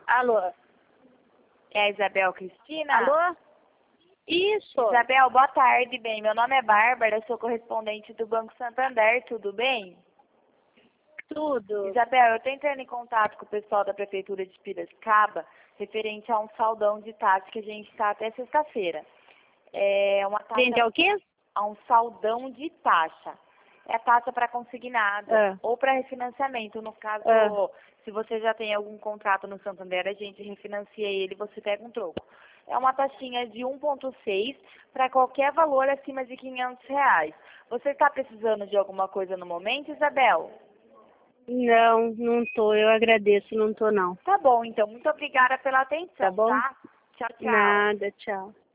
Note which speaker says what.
Speaker 1: Alô?
Speaker 2: É a Isabel Cristina?
Speaker 1: Alô? Isso.
Speaker 2: Isabel, boa tarde, bem. Meu nome é Bárbara, sou correspondente do Banco Santander, tudo bem?
Speaker 1: Tudo.
Speaker 2: Isabel, eu estou entrando em contato com o pessoal da Prefeitura de Piracicaba, referente a um saldão de taxa que a gente está até sexta-feira. É uma taxa...
Speaker 1: Frente ao quê?
Speaker 2: A um saldão de taxa. É a taxa para consignado ou para refinanciamento. No caso, se você já tem algum contrato no Santander, a gente refinancia ele e você pega um troco. É uma taxinha de 1,6 para qualquer valor acima de R$ 500. Você está precisando de alguma coisa no momento, Isabel?
Speaker 1: Não, não tô. Eu agradeço, não tô não.
Speaker 2: Tá bom, então. Muito obrigada pela atenção,
Speaker 1: Tá bom?
Speaker 2: tá? Tchau, tchau.
Speaker 1: Nada, tchau.